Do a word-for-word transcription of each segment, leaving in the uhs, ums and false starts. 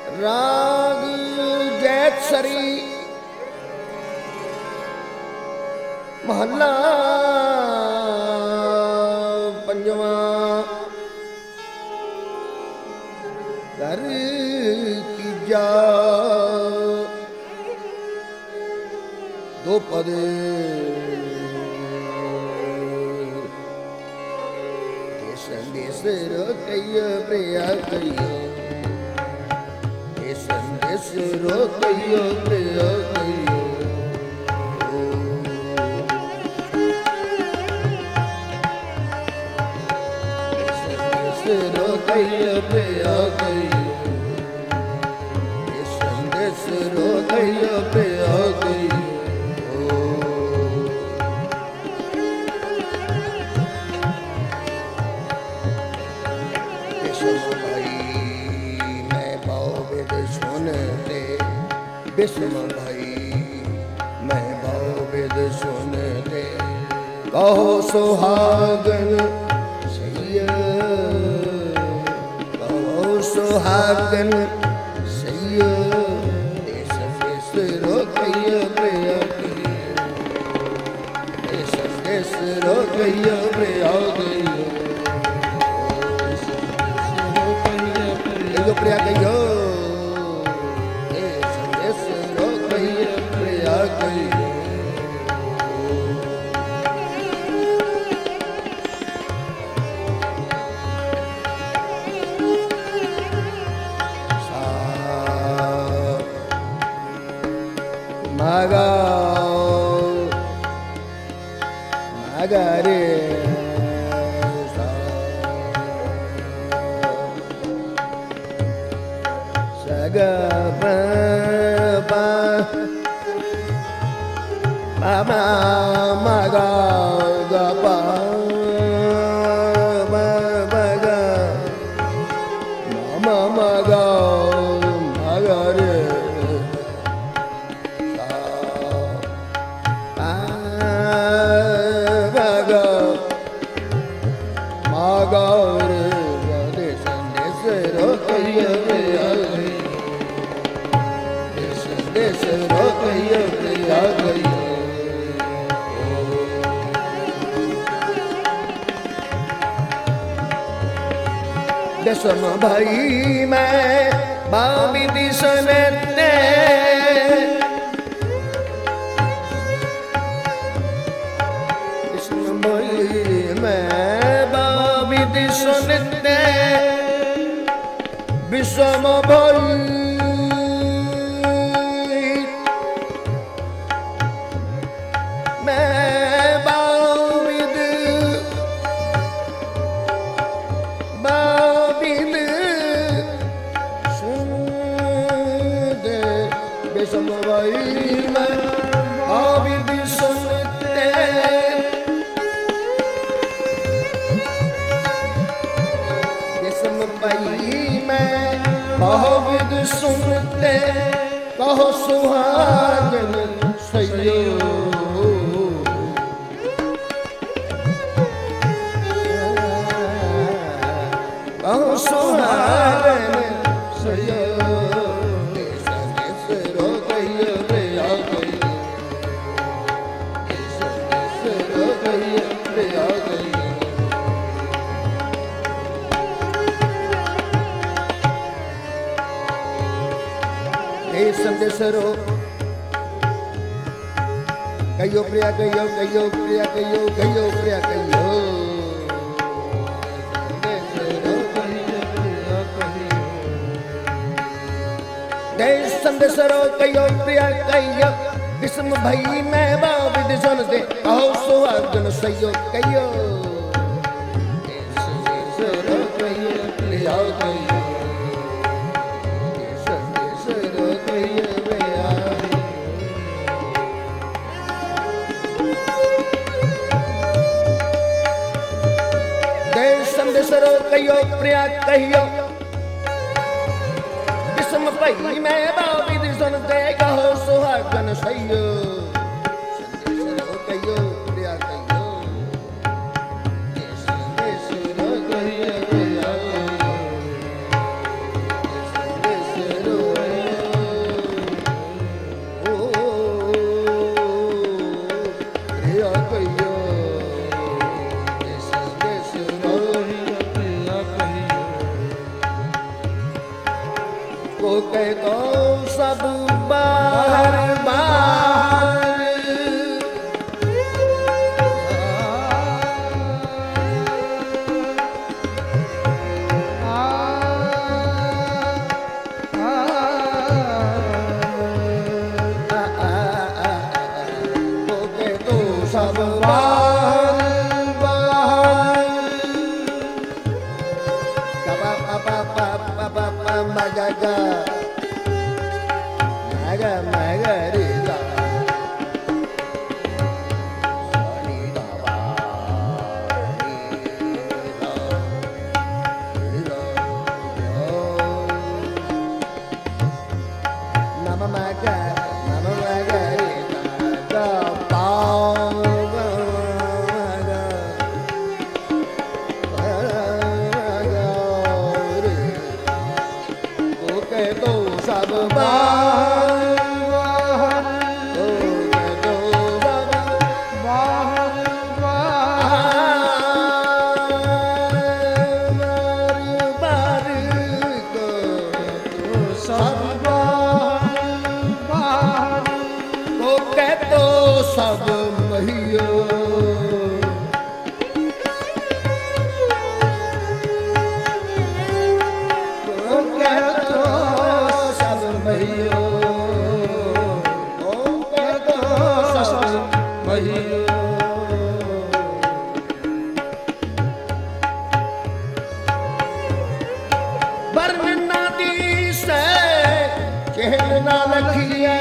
राग जैत सरी महला पंजवा कर तीजा दो पद देश कई प्रिया कई देश रो कई प्रिया कई रो कई प्रिया कई देश रो कई प्रिया कई बिस्म भाई मैं भाव वेद सुन ले कहो सुहागन सैय कहो सुहागन सैय देश देश रो कई प्रिया देश देश रो कई प्रिया कई प्रिया कई Maga Maga re sa Saga pa pa pa ma maga ga pa ma ma ga ma ma ga maga re दसम भाई मैं बाबी दिसने दसम भाई मैं बाबी दिसने विषम भाई बहुविध सुनते कहो सुहागन सैयो कहो सुहागन सैयो देश देश रो कई प्रिया कई देश देश रो कई प्रिया कई संदेश रो कयो प्रिया कयो कयो प्रिया कयो कयो प्रिया कयो देश संदेश रो कयो प्रिया कयो विषम भाई मैं बाबी दिसन से कहो सुहागन सैयो कयो देश देश रो कयो प्रिया कयो संदेशरो कयो प्रिया कहियो विषम भाई मैं बाबी दिसन दे कहो सुहागन सैयो संदेशरो कयो प्रिया कहियो संदेशरो कहियो प्रिया कहियो संदेशरो को कह तो सब बार बार सब बार बार pa pa pa pa pa pa ma ga ga ma ga ma ga re ga sa ni da ba ni da ni da na ma ma ga na ma ma ga re ga ga pa सब बार बार तो तो सब बार बार बार को तो सब बार बार को कह तो सब महियो वर्णना दी से चहल ना लखिए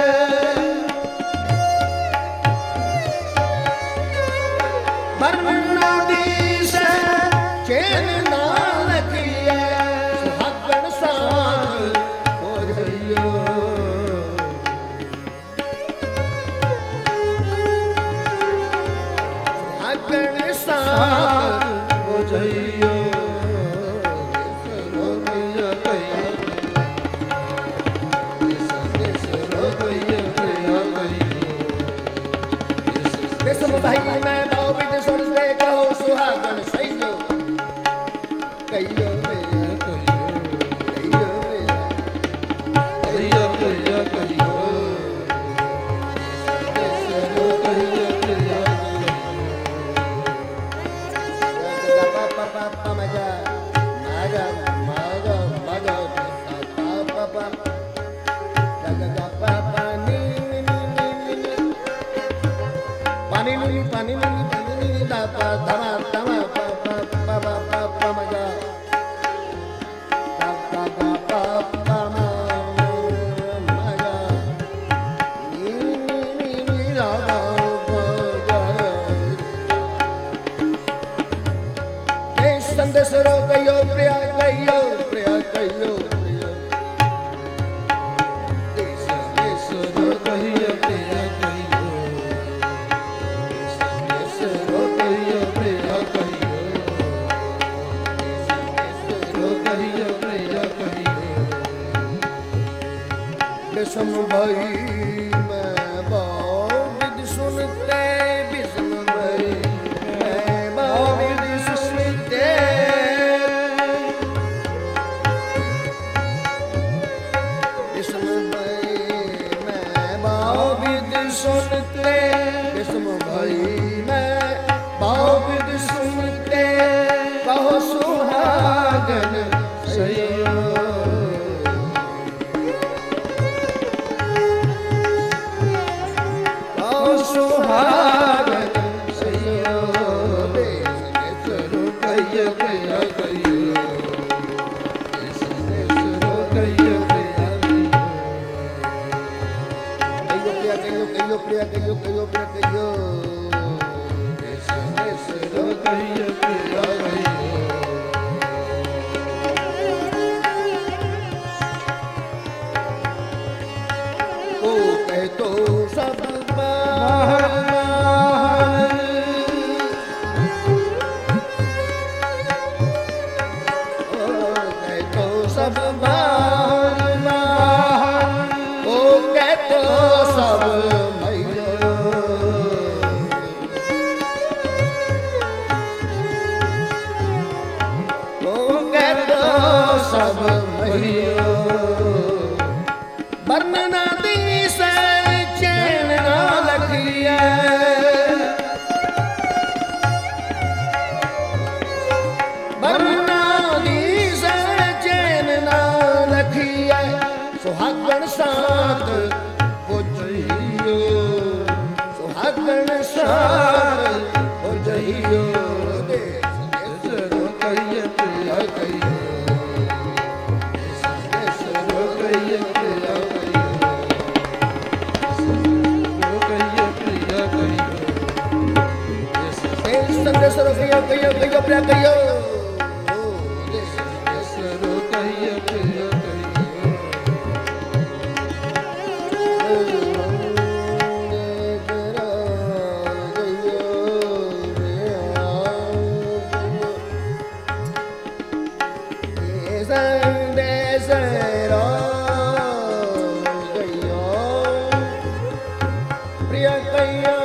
वर्णना दी से चहल ना लखिए सुहागन साथ हो जाइयो सुहागन साथ हो जाइयो भाई मैं बाऊ बिद सुन ले कहो सुहागन सैयो कहियो मेरा कहियो मेरा कहियो कहियो कहियो कहियो कहियो pa pa pa pa maga maga maga maga pa pa pa ga ga pa pa ni pani ni pani ni pani ni da pa da ma da ma pa pa pa pa pa pa ma ga da da da pa pa ma ma ga ni ni ni da da pa ga ke sandesh ro kayo priya kayo priya kayo priya sandesh ro kayo priya kayo बिसम भाई मैं बाविद सुनते बिसम भाई मैं बाविद सुनते बिसम भाई मैं बाविद सुनते बिसम भाई मैं बाविद सुनते कहो सुहागन सैयो सुहागन सैयो कहियो कहियो कहियो कहियो कहियो प्रिया कहियो कहियो प्रिया कहियो कहियो प्रिया कहियो ओ कह तो सब बाहर सब बार बार ओ कह तो सब मैयो ओ कह तो सब मैयो वर्णना दी से चैन ना लखिया वर्णना दी से चैन ना लखिया सुहागन साथ पुजियो सुहागन साथ पुजियो संदेशरो कहियो कहियो कहियो प्रिया कहियो संदेशरो कहियो कहियो प्रिया कहियो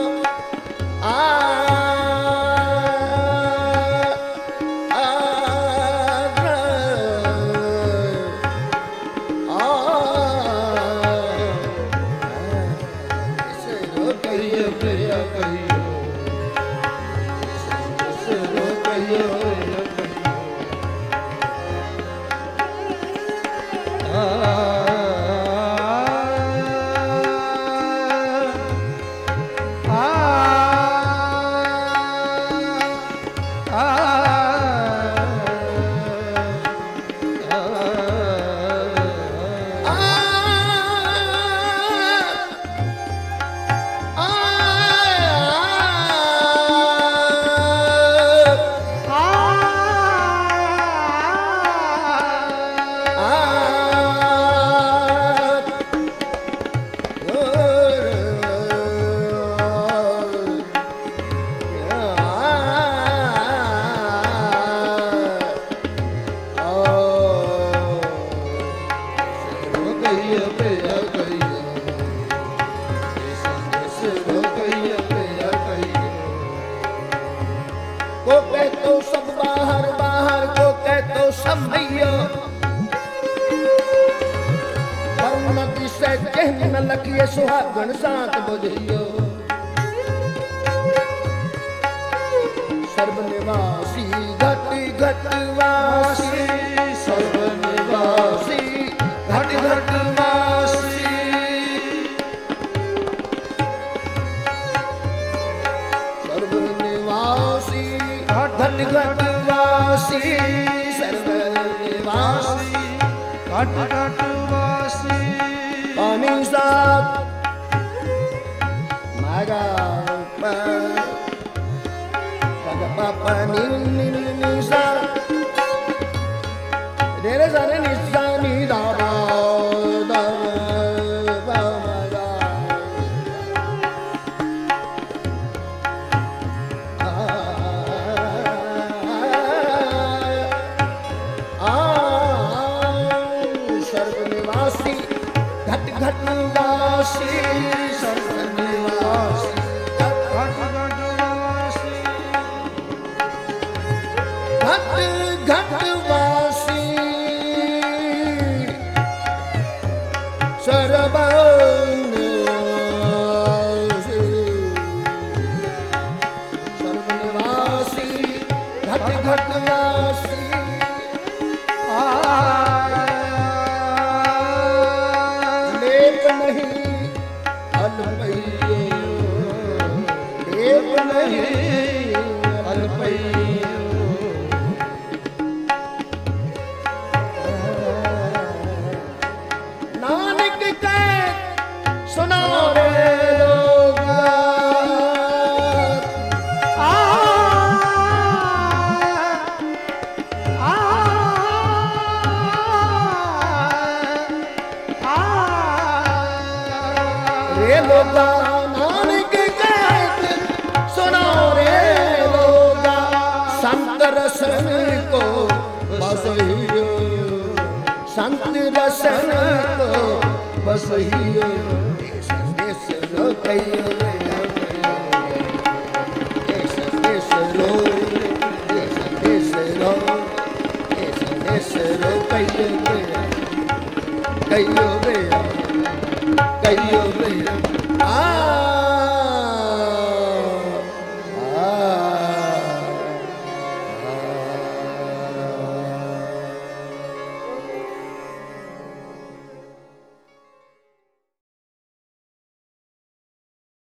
को कह तो सब बाहर बाहर को कह तो सब भैया नदी से कहन न लखिए सुहागन साथ बुझियो सर्वनिवासी घट घट वासी सर्वनिवासी घट घट वासी सर्वनिवासी घट घट वासी सर्वनिवासी घट घट वासी पानी साथ मागा पापा नी नी नी नी सा रे रे सा रे नी सा नी दा बा दा बा मा गा आ सर्वनिवासी घट घट वासी सर्वनिवासी घट घट वासी सर्वनिवासी सर्वनिवासी घट घट वासी लेप नहीं अलपैये लेप नहीं अलपैये सुनो रे लोग आ आ आ रे लोग नानक कहत सुनो रे लोग संत रसन को बसहियो संत रसन को बसहियो कहियो देश देश रो देश देश रो देश देश रो कहियो कहियो भैया कहियो भैया आ